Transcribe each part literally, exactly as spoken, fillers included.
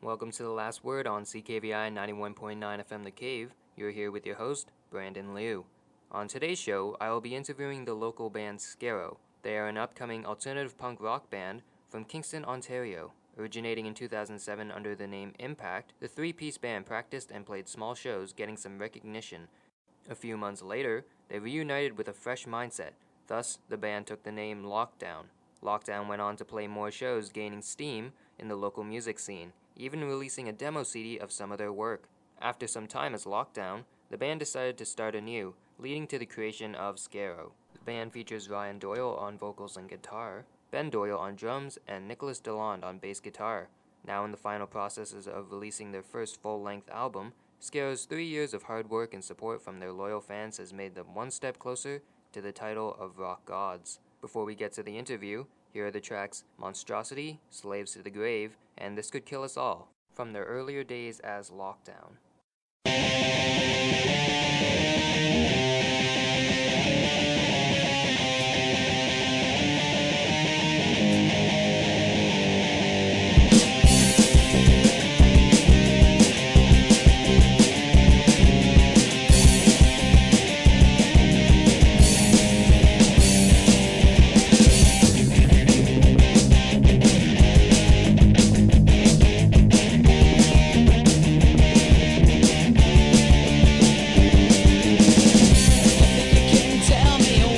Welcome to The Last Word on C K V I ninety-one point nine F M The Cave. You're here with your host, Brandon Liu. On today's show, I will be interviewing the local band Skero. They are an upcoming alternative punk rock band from Kingston, Ontario. Originating in two thousand seven under the name Impact, the three-piece band practiced and played small shows, getting some recognition. A few months later, they reunited with a fresh mindset. Thus, the band took the name Lockdown. Lockdown went on to play more shows, gaining steam in the local music scene, even releasing a demo C D of some of their work. After some time as Lockdown, the band decided to start anew, leading to the creation of Skero. The band features Ryan Doyle on vocals and guitar, Ben Doyle on drums, and Nicholas DeLond on bass guitar. Now in the final processes of releasing their first full-length album, Skero's three years of hard work and support from their loyal fans has made them one step closer to the title of rock gods. Before we get to the interview, here are the tracks Monstrosity, Slaves to the Grave, and This Could Kill Us All, from their earlier days as Lockdown. Tell me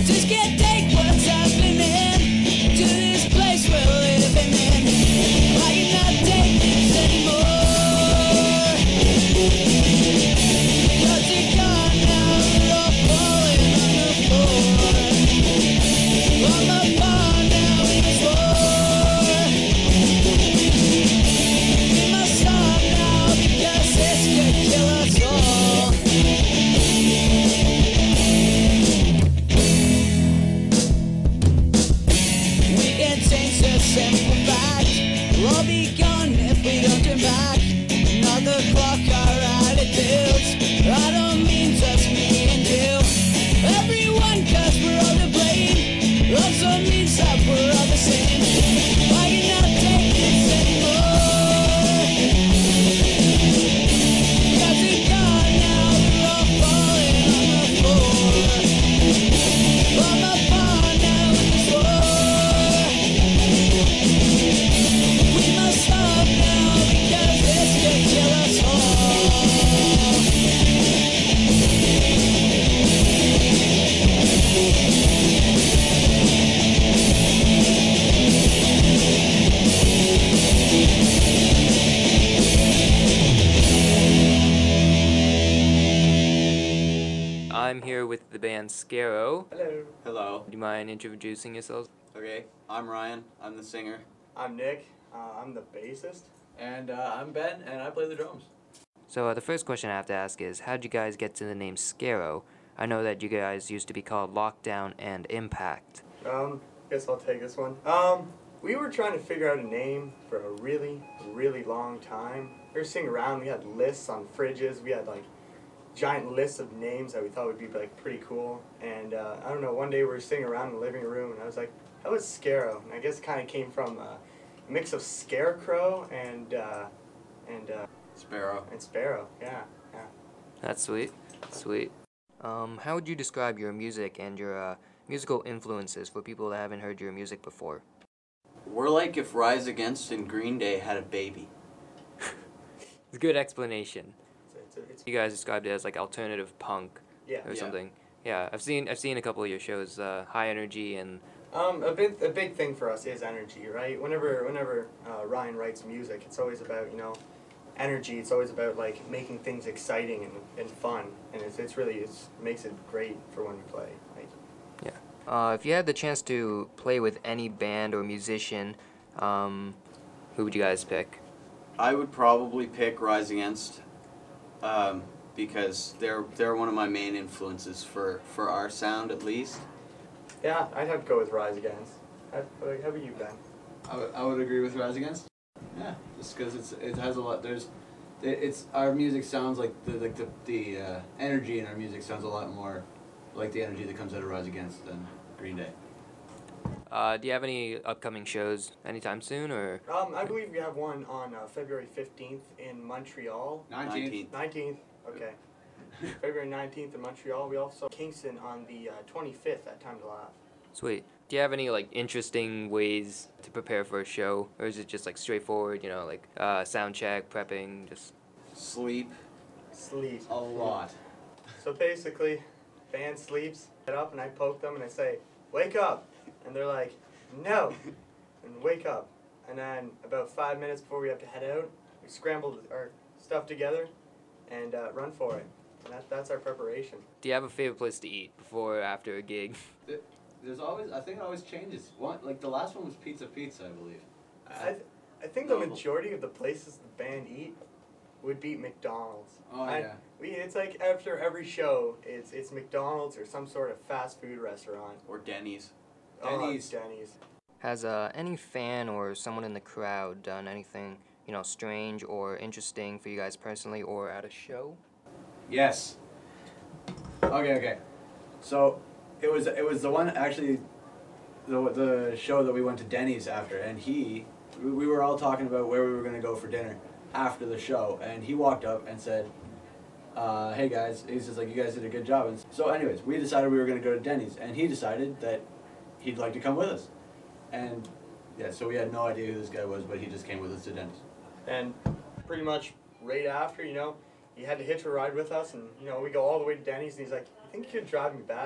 just can't take what's happening to this place we're living in. I cannot take this anymore. Cause you're gone now, we're all falling on the floor. I'm up on now in this war. We must stop now because this could kill us all. We can change the simple fact. We'll all be gone if we don't turn back. Another clock, our attitudes. I don't mean just me and you. Everyone, cause we're all to blame. Also means that we're all the same. I cannot take this anymore. Cause you're gone now, we're all falling on the floor. I'm up on now in this war. We must stop now because this could kill us all. I'm here with the band Scaro. Hello. Hello. Do you mind introducing yourselves? Okay, I'm Ryan. I'm the singer. I'm Nick. Uh, I'm the bassist. And uh, I'm Ben, and I play the drums. So uh, the first question I have to ask is, how did you guys get to the name Scaro? I know that you guys used to be called Lockdown and Impact. Um, guess I'll take this one. Um, we were trying to figure out a name for a really, really long time. We were sitting around. We had lists on fridges. We had like giant lists of names that we thought would be like pretty cool. And uh, I don't know. One day we were sitting around in the living room, and I was like, "How about Scaro?" And I guess it kind of came from a mix of scarecrow and uh, and uh, Sparrow. and sparrow. Yeah, yeah. That's sweet. Sweet. Um, how would you describe your music and your uh, musical influences for people that haven't heard your music before? We're like if Rise Against and Green Day had a baby. It's a good explanation. It's, it's, it's, You guys described it as like alternative punk yeah. or Yeah. something. Yeah, I've seen I've seen a couple of your shows, uh, High Energy and Um, a big a big thing for us is energy, right? Whenever whenever uh, Ryan writes music, it's always about you know energy. It's always about like making things exciting and, and fun, and it's it's really it's makes it great for when we play. Like Uh, if you had the chance to play with any band or musician, um, who would you guys pick? I would probably pick Rise Against um, because they're they're one of my main influences for, for our sound at least. yeah, I'd have to go with Rise Against. How, how about you, Ben? I would, I would agree with Rise Against. Yeah, just because it's it has a lot. There's, it, it's our music sounds like the like the the uh, energy in our music sounds a lot more like the energy that comes out of Rise Against than Green Day. Uh, do you have any upcoming shows anytime soon, or? Um, I believe we have one on uh, February fifteenth in Montreal. Nineteenth. nineteenth, okay. February nineteenth in Montreal. We also Kingston on the uh, twenty-fifth at Time to Laugh. Sweet. Do you have any like interesting ways to prepare for a show, or is it just like straightforward? You know, like uh, sound check, prepping, just. Sleep. Sleep. A lot. So basically, band sleeps, get up, and I poke them and I say, "Wake up!" And they're like, "No," and wake up. And then about five minutes before we have to head out, we scramble our stuff together and uh, run for it. And that, that's our preparation. Do you have a favorite place to eat before or after a gig? There's always, I think it always changes. One, like the last one was Pizza Pizza, I believe. I, th- I think the No. majority of the places the band eat would be McDonald's. Oh And yeah. we it's like after every show, it's it's McDonald's or some sort of fast food restaurant. Or Denny's. Denny's. Oh, Denny's. Has uh, any fan or someone in the crowd done anything, you know, strange or interesting for you guys personally or at a show? Yes. Okay, okay. So it was it was the one actually the the show that we went to Denny's after, and he we we were all talking about where we were gonna go for dinner after the show, and he walked up and said, uh, "Hey guys," he's just like, "You guys did a good job." And so, anyways, we decided we were gonna go to Denny's, and he decided that he'd like to come with us, and yeah, so we had no idea who this guy was, but he just came with us to Denny's. And pretty much right after, you know, he had to hitch a ride with us, and you know, we go all the way to Denny's, and he's like, "You think you could drive me back?"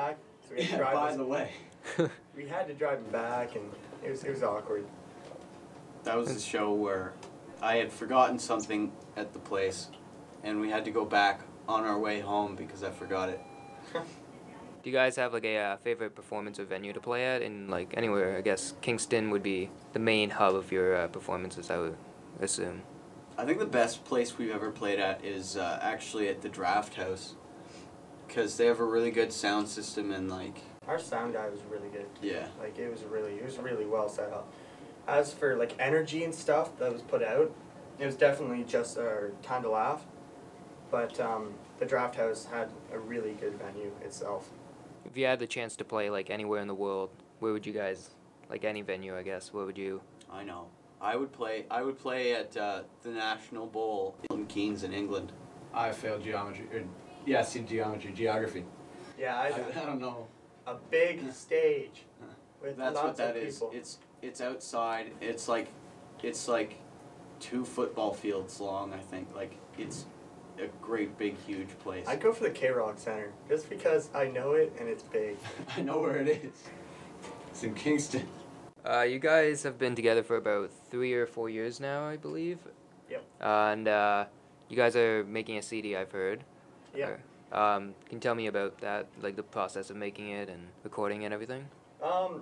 So we had to Yeah, drive by this- the way. we had to drive him back, and it was it was awkward. That was the show where I had forgotten something at the place, and we had to go back on our way home because I forgot it. Do you guys have like a uh, favorite performance or venue to play at? In like anywhere, I guess Kingston would be the main hub of your uh, performances, I would assume. I think the best place we've ever played at is uh, actually at the Draft House, because they have a really good sound system and like Our sound guy was really good. yeah. Like it was really it was really well set up. As for like energy and stuff that was put out, it was definitely just our time to laugh. But um, the Draft House had a really good venue itself. If you had the chance to play like anywhere in the world, where would you guys, like any venue, I guess, where would you? I know. I would play. I would play at uh, the National Bowl in Keynes in England. I failed geometry. Or, yeah, see geometry, geography. Yeah, I, I, I don't know. a big stage with That's lots what that of is. people. It's it's outside. It's like, it's like, two football fields long. I think like it's a great big huge place. I'd go for the K-Rock Center just because I know it and it's big. I know where it is. It's in Kingston. Uh, you guys have been together for about three or four years now, I believe. Yep. Uh, and uh, you guys are making a C D, I've heard. Yeah. Or, um, can you tell me about that, like the process of making it and recording and everything? Um,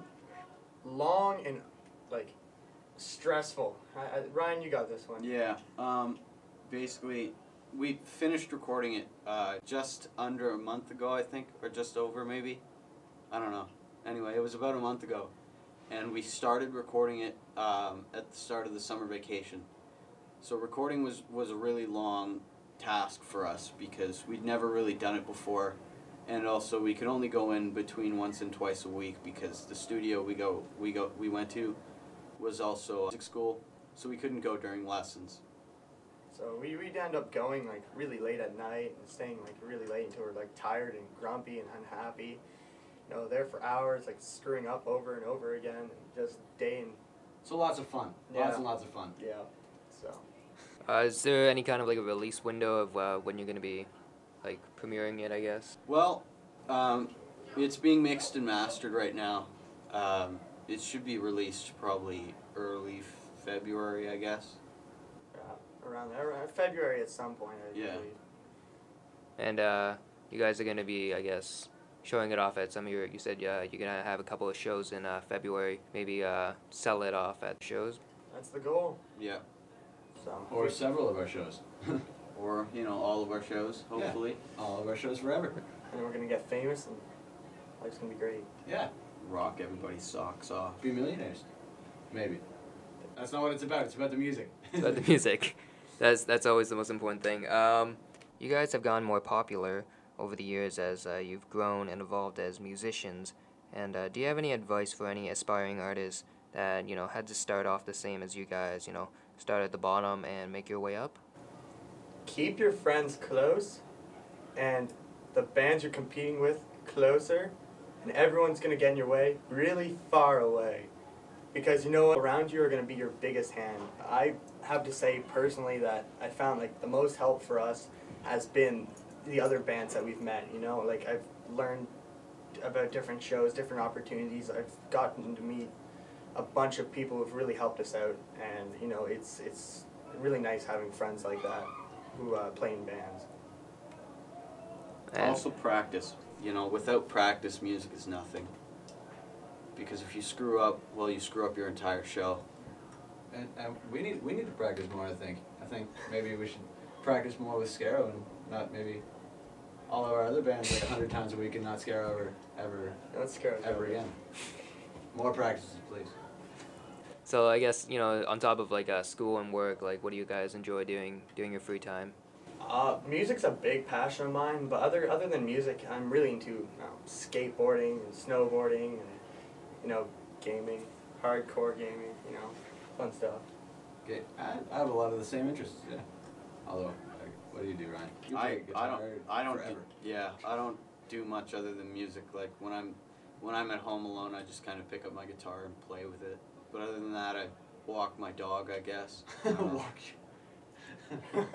long and like stressful. I, I, Ryan, you got this one. Yeah. Um, basically, we finished recording it uh, just under a month ago, I think, or just over maybe. I don't know. Anyway, it was about a month ago, and we started recording it um, at the start of the summer vacation. So recording was was a really long task for us because we'd never really done it before, and also we could only go in between once and twice a week because the studio we go we go we went to was also music school, so we couldn't go during lessons. So we, we'd end up going like really late at night and staying like really late until we're like tired and grumpy and unhappy. You know, there for hours, like screwing up over and over again, and just day and So lots of fun. Yeah. Lots and lots of fun. yeah. So Uh, is there any kind of like a release window of uh, when you're going to be like premiering it, I guess? Well, um, it's being mixed and mastered right now. Um, it should be released probably early February, I guess. uh, around there, around February at some point, I Yeah. believe. And uh, you guys are going to be, I guess, showing it off at some of your, you said uh, you're going to have a couple of shows in uh, February, maybe uh, sell it off at shows. That's the goal. Yeah. So Or several of our shows. Or, you know, all of our shows, hopefully. All of our shows forever. and we're gonna get famous and life's gonna be great. Yeah. Rock everybody's socks off. Be millionaires. Maybe. That's not what it's about. It's about the music. But the music, that's that's always the most important thing. Um, you guys have gotten more popular over the years as uh, you've grown and evolved as musicians. And uh, do you have any advice for any aspiring artists that you know had to start off the same as you guys? You know, start at the bottom and make your way up? Keep your friends close, and the bands you're competing with closer, and everyone's gonna get in your way really far away, because you know what, around you are gonna be your biggest hand. I have to say personally that I found like the most help for us has been the other bands that we've met. You know, like I've learned about different shows, different opportunities. I've gotten to meet a bunch of people who've really helped us out, and you know, it's it's really nice having friends like that who uh, play in bands. And Also practice. You know, without practice, music is nothing. Because if you screw up, well, you screw up your entire show. And, and we need we need to practice more. I think. I think maybe we should practice more with Scaro and not maybe all of our other bands like a hundred times a week and not Scaro ever ever That's scary. ever again. More practices, please. so I guess you know on top of like uh, school and work, like what do you guys enjoy doing during your free time? Uh, music's a big passion of mine, but other other than music, I'm really into um, skateboarding and snowboarding and you know gaming, hardcore gaming, you know, fun stuff. Okay, I, I have a lot of the same interests. Yeah. Although, like, what do you do, Ryan? You play I, guitar I don't I don't forever. do, yeah I don't do much other than music. Like when I'm when I'm at home alone, I just kind of pick up my guitar and play with it. But other than that, I walk my dog, I guess. I don't know. Walk.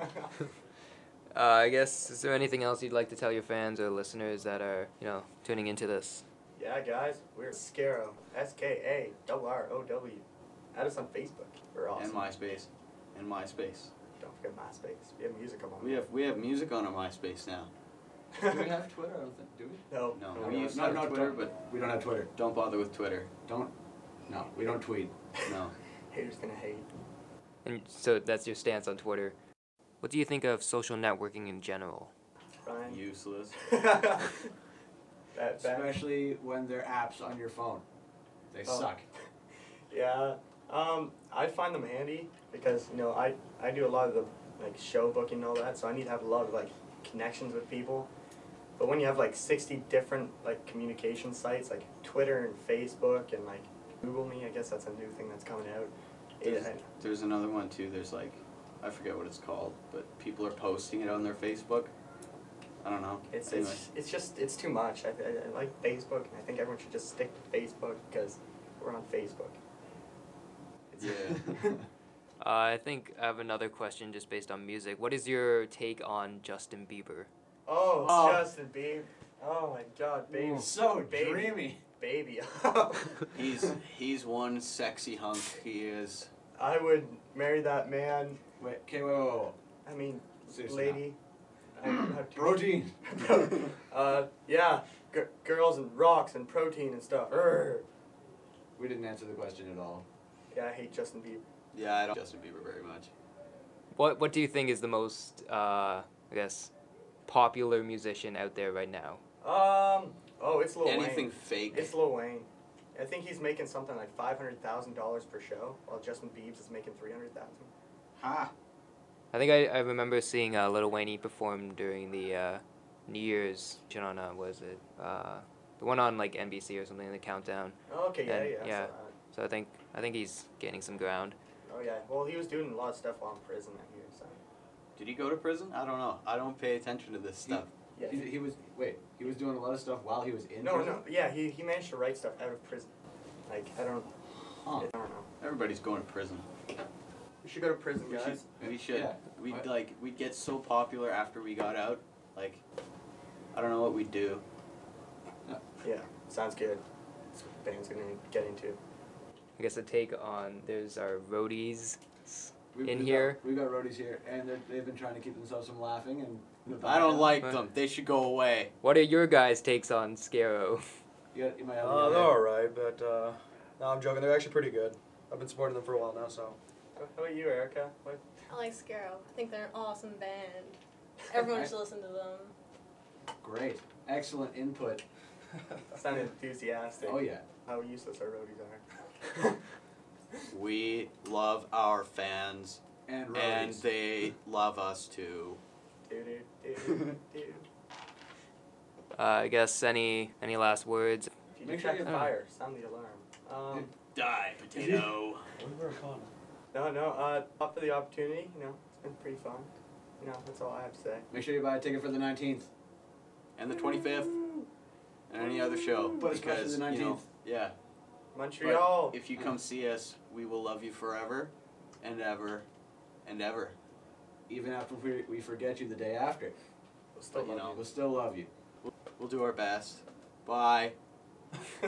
Uh, I guess is there anything else you'd like to tell your fans or listeners that are you know tuning into this? Yeah, guys, we're Skaro. S K A R R O W. Add us on Facebook. We're awesome. And MySpace. And MySpace. Don't forget MySpace. We have music on. We have we have music on our MySpace now. Do we have Twitter? I don't think. Do we? No. No, no, we no. used to No, have no, Twitter, don't- but We don't have Twitter. don't bother with Twitter. Don't. No, we don't tweet. No. Haters gonna hate. And so that's your stance on Twitter. What do you think of social networking in general? Ryan. Useless. Bad, bad. Especially when they're apps on your phone. They Oh. suck. Yeah. Um, I find them handy because you know I I do a lot of the like show booking and all that, so I need to have a lot of like connections with people. But when you have like sixty different like communication sites like Twitter and Facebook and like Google Me, I guess that's a new thing that's coming out. There's, It, there's another one too. There's like, I forget what it's called, but people are posting it on their Facebook. I don't know. it's Anyway. it's it's just it's too much. I, I, I like Facebook, and I think everyone should just stick to Facebook because we're on Facebook. It's Yeah. Uh, I think I have another question just based on music. What is your take on Justin Bieber? Oh, Oh. Justin Bieber. Oh my God, baby. So baby. dreamy. Baby. He's he's one sexy hunk. He is. I would marry that man. Wait, okay, wait, wait, wait. I mean, Seriously lady. I have to- Protein. uh, yeah, g- girls and rocks and protein and stuff. Urgh. We didn't answer the question at all. Yeah, I hate Justin Bieber. Yeah, I don't Justin Bieber very much. What What do you think is the most, uh, I guess, popular musician out there right now? Um, oh, it's Lil Anything Wayne. fake. It's Lil Wayne. I think he's making something like five hundred thousand dollars per show, while Justin Bieber is making three hundred thousand. Ha. I think I, I remember seeing uh, Lil Wayne perform during the uh, New Year's, on, uh, was it? Uh, the one on like N B C or something, the countdown. Okay, yeah, And- yeah. I saw yeah. that. So I think I think he's gaining some ground. Oh yeah. Well, he was doing a lot of stuff while in prison that year. So. Did he go to prison? I don't know. I don't pay attention to this stuff. Yeah. He, he was, wait, he was doing a lot of stuff while he was in No, prison? no. Yeah, he he managed to write stuff out of prison. Like I don't. Huh. I don't know. Everybody's going to prison. We should go to prison, We should. guys. We should. Yeah. We'd What? like. We'd get so popular after we got out. Like, I don't know what we'd do. Yeah, sounds good. That's what the band's gonna get into. I guess a take on there's our roadies We- in we've here. Got, we've got roadies here, and they're- they've been trying to keep themselves from laughing. And I don't like What? them. They should go away. What are your guys' takes on Scaro? You, got, you might have. Uh, they're alright, but uh, no, I'm joking. They're actually pretty good. I've been supporting them for a while now, so. How about you, Erica? What? I like Scaro. I think they're an awesome band. Everyone should listen to them. Great, excellent input. Sound enthusiastic. Oh yeah. How useless our roadies are. We love our fans, And and roadies. they love us too. Do do do do. Uh, I guess any any last words? If you Make detect sure a you- fire, sound the alarm. Um, Die, potato. We were a con. no, no. Uh, up for the opportunity. You know, it's been pretty fun. You know, that's all I have to say. Make sure you buy a ticket for the nineteenth. And the twenty-fifth, and any other show. But especially because, the you know, nineteenth. yeah. Montreal. But if you come see us, we will love you forever, and ever, and ever. Even after we, we forget you the day after, We'll still but, you love know. we'll still love you. We'll do our best. Bye. you.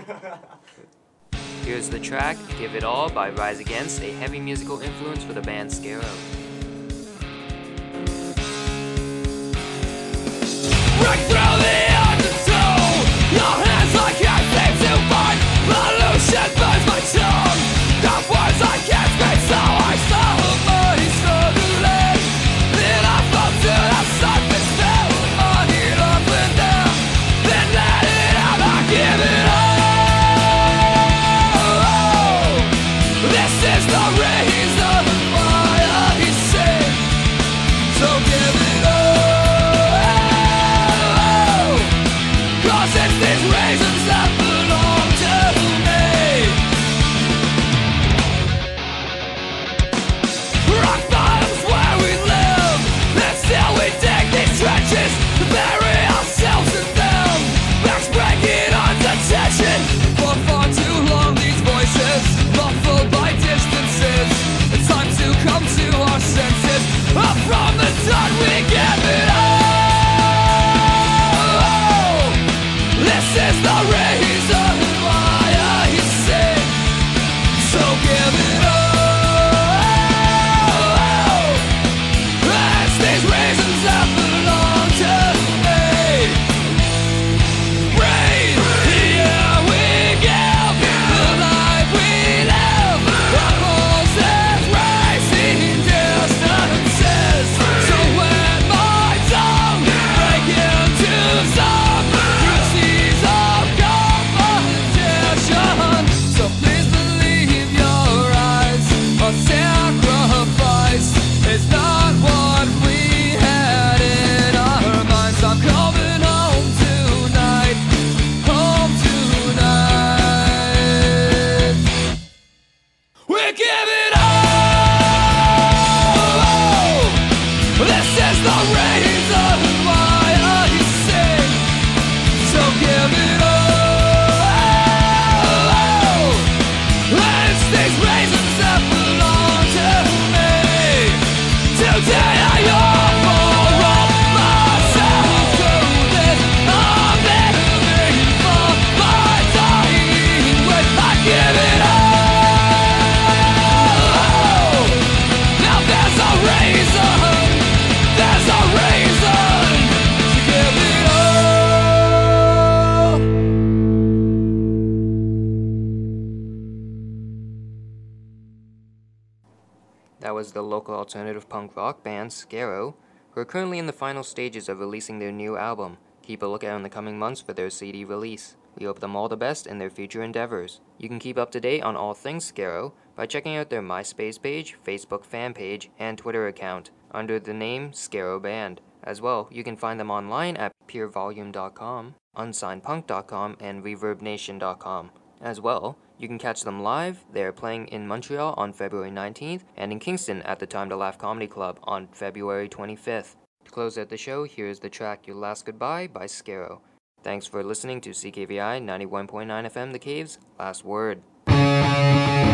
Here's the track, Give It All by Rise Against, a heavy musical influence for the band Scaro. Break through the undertow. Your hands I can't seem to find. Pollution burns my tongue. The words I can't speak, so I solemnly struggling. Then I fall to the surface, fell on it up and down. Then let it out, I give it all. This is the reason why I sing. So give it all. was the local alternative punk rock band Scaro, who are currently in the final stages of releasing their new album. Keep a lookout in the coming months for their C D release. We hope them all the best in their future endeavors. You can keep up to date on all things Scaro by checking out their MySpace page, Facebook fan page, and Twitter account under the name Scaro Band. As well, you can find them online at pure volume dot com, unsigned punk dot com, and reverb nation dot com. As well, you can catch them live. They are playing in Montreal on February nineteenth and in Kingston at the Time to Laugh Comedy Club on February twenty-fifth. To close out the show, here's the track Your Last Goodbye by Scaro. Thanks for listening to C K V I ninety-one point nine F M The Cave's Last Word.